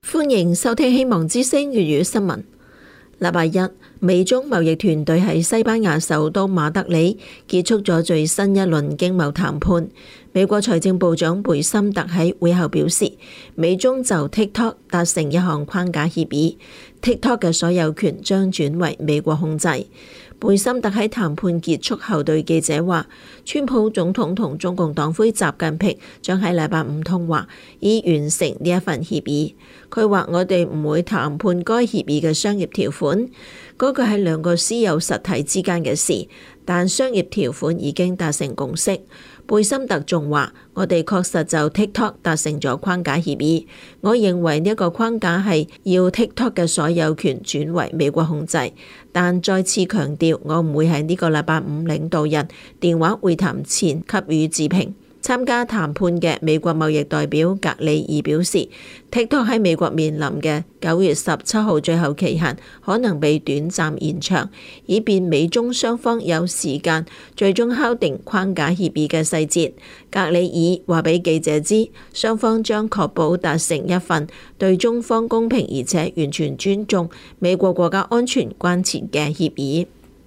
歡迎收聽希望之聲粵語新聞。禮拜一，美中貿易團隊喺西班牙首都馬德里結束咗最新一輪經貿談判。美國財政部長貝森特喺會後表示，美中就 TikTok 達成一項框架協議，TikTok 嘅所有權將轉為美國控制。貝森特喺談判結束後對記者話，川普總統同中共黨魁習近平將喺禮拜五通話，以完成呢一份協議。佢話：我哋唔會談判該協議嘅商業條款，嗰個係兩個私有實體之間嘅事，但商業條款已經達成共識。貝森特仲話：我哋確實就 TikTok 達成咗框架協議，我認為呢一個框架係要 TikTok 嘅所有權轉為美國控制，但再次強調，我唔會喺呢個禮拜五領導人電話會談前給予置評。參加談判嘅美國貿易代表格里爾表示，TikTok 喺美國面臨嘅9月17號最後期限可能被短暫延長，以便美中雙方有時間最終敲定框架協議嘅細節。格里爾話俾記者知，雙方將確保達成一份對中方公平而且完全尊重美國國家安全關切嘅協議。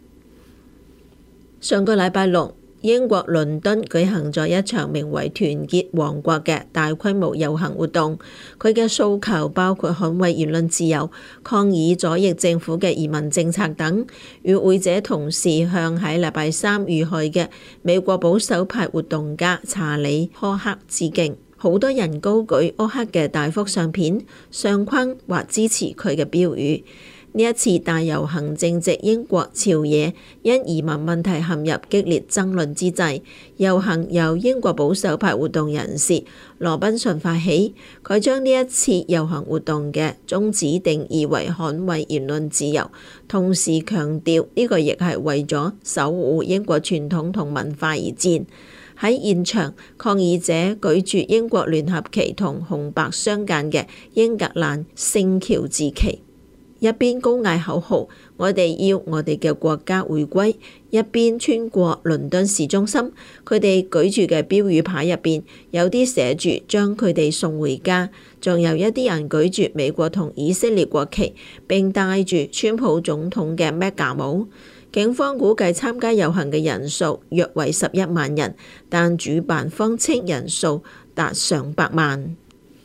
上個禮拜六，英國倫敦舉行咗一場名為團結王國嘅大規模遊行活動，佢嘅訴求包括捍衛言論自由、抗議左翼政府嘅移民政策等。與會者同時向喺禮拜三遇害嘅美國保守派活動家查理·柯克致敬。好多人高舉柯克嘅大幅相片，相框或支持佢嘅標語。呢一次大遊行正值英國朝野因移民問題陷入激烈爭論之際，遊行由英國保守派活動人士羅賓遜發起，佢將呢一次遊行活動嘅宗旨定義為捍衛言論自由，同時強調呢個亦係為咗守護英國傳統同文化而戰。喺現場，抗議者舉住英國聯合旗同紅白相間嘅英格蘭聖喬治旗，一邊高嗌口號，我哋要我哋嘅國家回歸，一邊穿過倫敦市中心。佢哋舉住嘅標語牌入邊有啲寫住將佢哋送回家，仲有一啲人舉住美國同以色列國旗，並戴住川普總統嘅 MAGA 帽。警方估計參加遊行嘅人數約為11萬人，但主辦方稱人數達上百萬。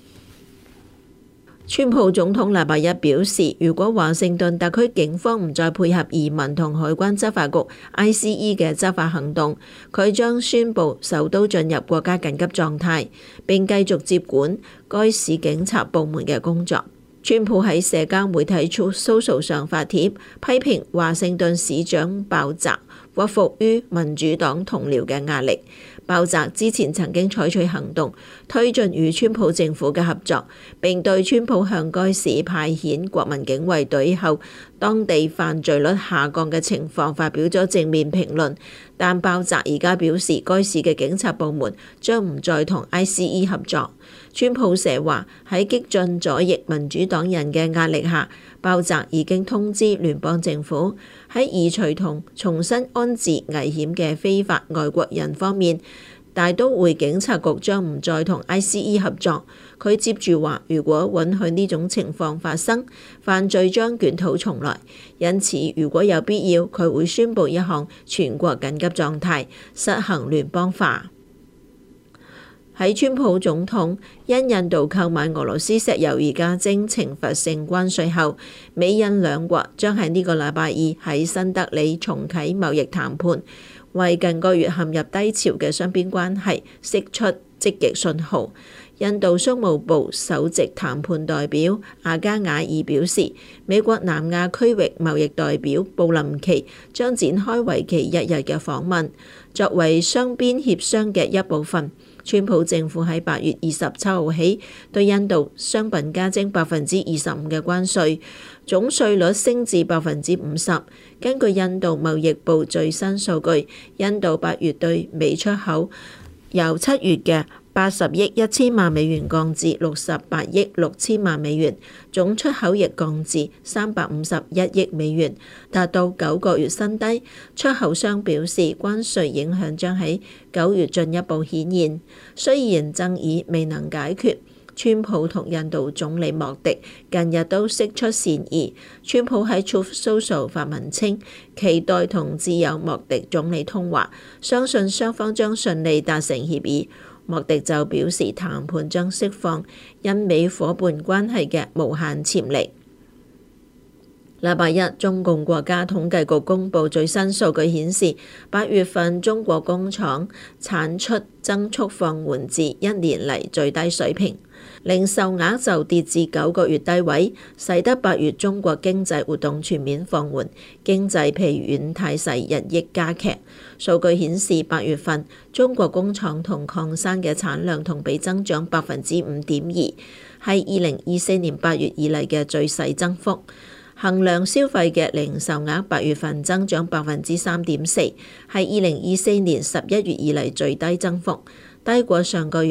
川普總統禮拜一表示，如果華盛頓特區警方唔再配合移民同海關執法局 ICE 嘅執法行動，佢將宣布首都進入國家緊急狀態，並繼續接管該市警察部門嘅工作。川普喺社交媒體 Truth Social 上發帖，批評華盛頓市長鮑澤屈服於民主黨同僚嘅壓力。鮑澤之前曾經採取行動，推進與川普政府嘅合作，並對川普向該市派遣國民警衛隊後當地犯罪率下降嘅情況發表咗正面評論。但鮑澤而家表示，該市嘅警察部門將唔再同 ICE 合作。川普社話，喺激進左翼民主黨人嘅壓力下，鮑澤已經通知聯邦政府，喺移除同重新安置危險嘅非法外國人方面，大都會警察局將唔再同 ICE 合作。佢接住話，如果允許呢種情況發生，犯罪將捲土重來。因此，如果有必要，佢會宣布一項全國緊急狀態，實行聯邦化。喺川普總統因印度購買俄羅斯石油而加徵懲罰性關稅後，美印兩國將喺呢個禮拜二喺新德里重啟貿易談判，為近個月陷入低潮嘅雙邊關係釋出積極信號。印度商務部首席談判代表阿加瓦爾表示，美國南亞區域貿易代表布林奇將展開為期1日嘅訪問，作為雙邊協商嘅一部分。川普政府喺8月27號起對印度商品加徵25%嘅關稅，總稅率升至50%。根據印度貿易部最新數據，印度8月對美出口由7月嘅80億1000萬美元降至68億6000萬美元，總出口亦降至351億美元，達到9個月新低。出口商表示，關稅影響將喺9月進一步顯現。雖然爭議未能解決， 川普同印度總理莫迪近日都釋出善意。川普喺 Truth Social 發文稱，期待同摯友莫迪總理通話，相信雙方將順利達成協議。莫迪就表示，談判將釋放印美夥伴關係嘅無限潛力。禮拜一，中共國家統計局公布最新數據顯示，8月份中國工廠產出增速放緩至1年嚟最低水平，零售額就跌至9個月低位，使得8月中國經濟活動全面放緩，經濟疲軟態勢日益加劇。數據顯示，8月份中國工廠同礦山嘅產量同比增長5.2%，係2024年8月以嚟嘅最細增幅。衡量消費嘅零售額8月份增長3.4%，係2024年11月以嚟最低增幅，低過上個月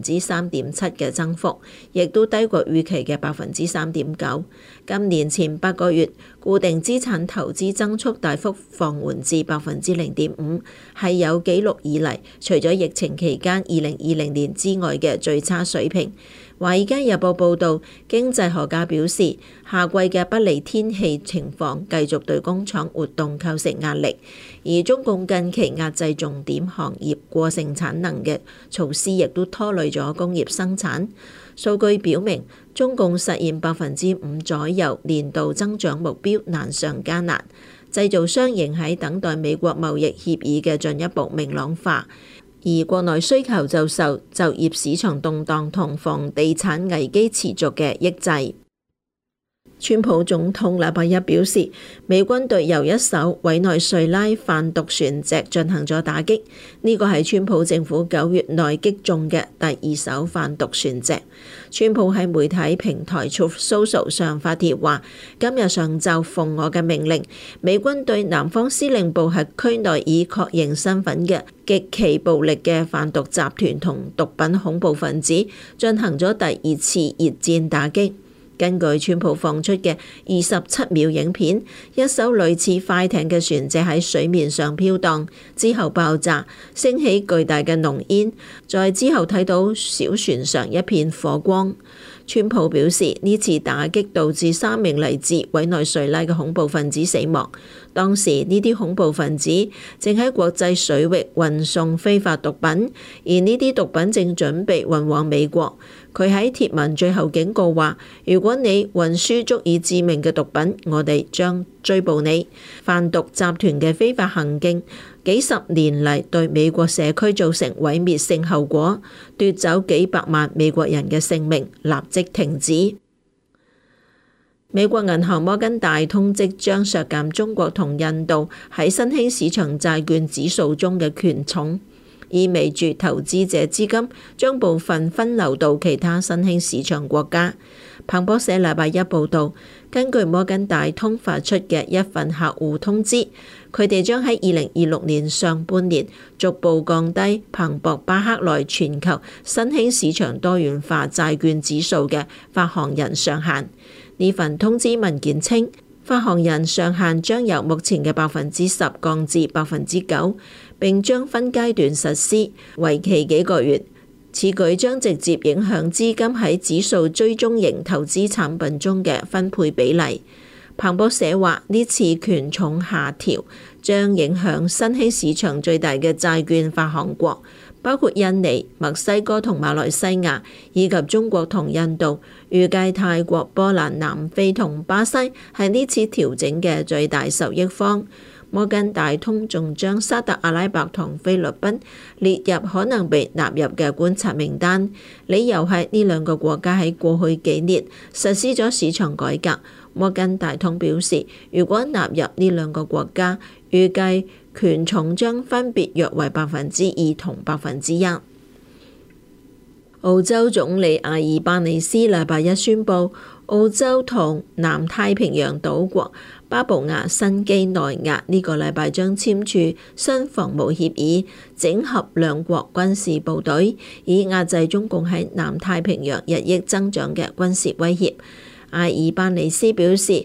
3.7%嘅增幅，亦都低過預期嘅3.9%。今年前8個月固定資產投資增速大幅放緩至0.5%，係有紀錄以嚟除咗疫情期間2020年之外嘅最差水平。《華爾街日報》報導，經濟學家表示，夏季嘅不利天氣情況繼續對工廠活動構成壓力，而中共近期壓制重點行業過剩產能嘅措施，亦都拖累咗工業生產。數據表明，中共實現5%左右年度增長目標難上加難，製造商仍喺等待美國貿易協議嘅進一步明朗化。而國內需求就受就業市場動盪同房地產危機持續嘅抑制。川普總統禮拜一表示，美軍對又一艘委內瑞拉販毒船隻進行咗打擊，呢個係川普政府9月內擊中嘅第2艘販毒船隻。川普喺媒體平台 Truth Social 上發帖話，今日上晝奉我嘅命令，美軍對南方司令部轄區內已確認身份嘅極其暴力嘅販毒集團同毒品恐怖分子進行咗第2次熱戰打擊。根據川普放出嘅27秒影片，一艘類似快艇嘅船隻喺水面上飄蕩，之後爆炸，升起巨大嘅濃煙，在之後睇到小船上一片火光。川普表示，呢次打擊導致3名嚟自委內瑞拉嘅恐怖分子死亡。當時呢啲恐怖分子正喺國際水域運送非法毒品，而呢啲毒品正準備運往美國。佢喺貼文最後警告話，如果你運輸足以致命嘅毒品，我哋將追捕你。販毒集團嘅非法行徑幾十年嚟對美國社區造成毀滅性後果，奪走幾百萬美國人嘅性命，立即停止。美國銀行摩根大通即將削減中國同印度喺新興市場債券指數中嘅權重，意味住投資者資金將部分分流到其他新興市場國家。彭博社禮拜一報導，根據摩根大通發出嘅一份客戶通知，佢哋將喺2026年上半年逐步降低彭博巴克萊全球新興市場多元化債券指數嘅發行人上限。呢份通知文件稱，發行人上限將由目前嘅10%降至9%，並將分階段實施，為期幾個月。此舉將直接影響資金喺指數追蹤型投資產品中嘅分配比例。彭博社話，呢次權重下調將影響新興市場最大嘅債券發行國，包括印尼、墨西哥同馬來西亞，以及中國同印度。預計泰國、波蘭、南非同巴西係呢次調整嘅最大受益方。摩根大通仲將沙特阿拉伯同菲律賓列入可能被納入嘅觀察名單，理由係呢兩個國家喺過去幾年實施咗市場改革。摩根大通表示，如果納入呢兩個國家，預計權重將分別約為2%同1%。澳洲總理阿爾巴尼斯禮拜一宣布，澳洲同南太平洋島國巴布亞新畿內亞呢個禮拜將簽署新防務協議，整合兩國軍事部隊，以壓制中共喺南太平洋日益增長嘅軍事威脅。阿爾巴尼斯表示，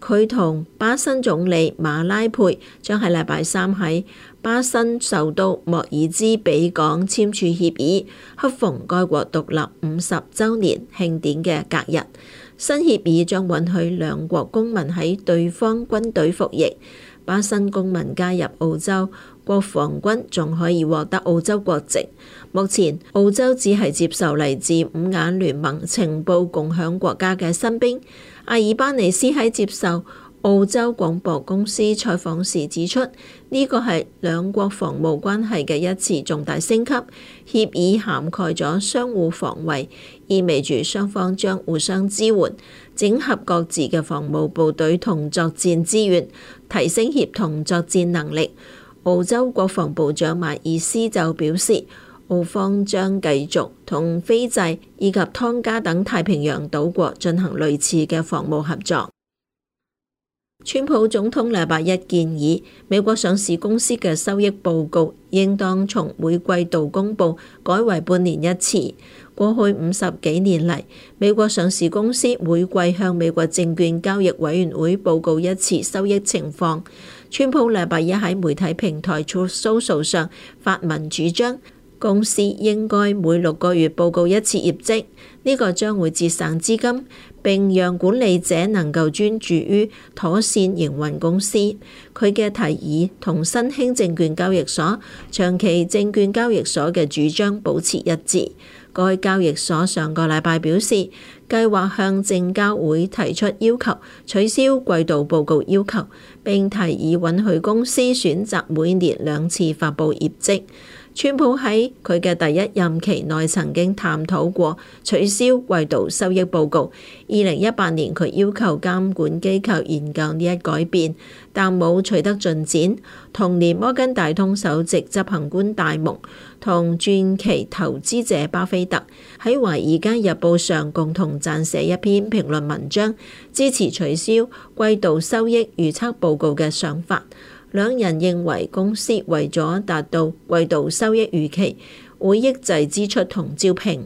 佢同巴新總理馬拉佩將喺禮拜三喺巴新首都莫爾茲比港簽署協議，恰逢該國獨立50週年慶典嘅隔日。新協議將允許兩國公民喺對方軍隊服役，巴新公民加入澳洲國防軍仲可以獲得澳洲國籍。目前澳洲只係接受嚟自五眼聯盟情報共享國家嘅新兵。阿爾巴尼斯喺接受澳洲廣播公司採訪時指出，呢個係兩國防務關係嘅一次重大升級。協議涵蓋咗相互防衛，意味住雙方將互相支援，整合各自嘅防務部隊同作戰資源，提升協同作戰能力。澳洲國防部長邁爾斯就表示，澳方將繼續同斐濟以及湯加等太平洋島國進行類似嘅防務合作。川普總統禮拜一建議，美國上市公司嘅收益報告應當從每季度公佈改為半年一次。過去50幾年嚟，美國上市公司每季向美國證券交易委員會報告一次收益情況。川普禮拜一喺媒體平台 Truth Social 上發文主張，公司應該每6個月報告一次業績，呢個將會節省資金，並讓管理者能夠專注於妥善營運公司。佢嘅提議同新興證券交易所、長期證券交易所嘅主張保持一致。該交易所上個禮拜表示，計劃向證交會提出要求，取消季度報告要求，並提議允許公司選擇每年2次發佈業績。川普喺佢嘅第一任期內曾經探討過取消季度收益報告。2018年佢要求監管機構研究呢一改變，但冇取得進展。同年，摩根大通首席執行官戴蒙同傳奇投資者巴菲特喺《華爾街日報》上共同撰寫一篇評論文章，支持取消季度收益預測報告嘅想法。兩人認為公司為咗達到季度收益預期，會抑制支出同招聘。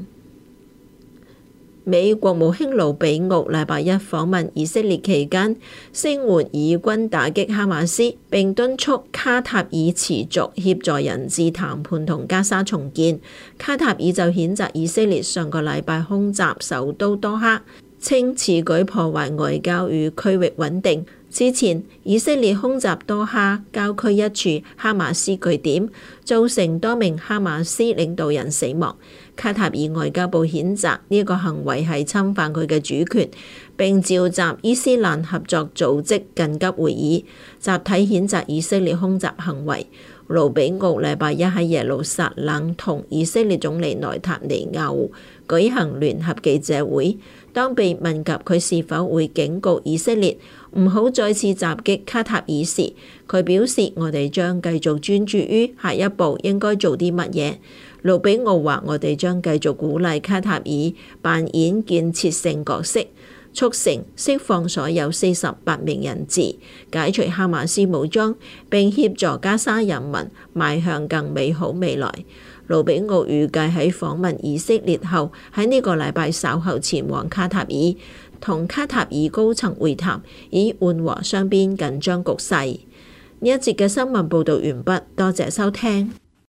美國務卿盧比奧禮拜一訪問以色列期間，聲援以軍打擊哈馬斯，並敦促卡塔爾持續協助人質談判同加沙重建。卡塔爾就譴責以色列上個禮拜空襲首都多哈，稱此舉破壞外交與區域穩定。之前，以色列空襲多哈郊區一處哈馬斯據點，造成多名哈馬斯領導人死亡。卡塔爾外交部譴責呢個行為係侵犯佢嘅主權，並召集伊斯蘭合作組織緊急會議，集體譴責以色列空襲行為。盧比奧禮拜一喺耶路撒冷同以色列總理內塔尼亞胡舉行聯合記者會，當被問及佢是否會警告以色列唔好再次襲擊卡塔爾時，佢表示：我哋將繼續專注於下一步應該做啲乜嘢。盧比奧話：我哋將繼續鼓勵卡塔爾扮演建設性角色，促成釋放所有48名人質，解除哈馬斯武裝，並協助加沙人民邁向更美好未來。盧比奧預計喺訪問以色列後，喺呢個禮拜稍後前往卡塔爾，同卡塔爾高層會談，以緩和雙邊緊張局勢。呢一節嘅新聞報導完畢，多謝收聽。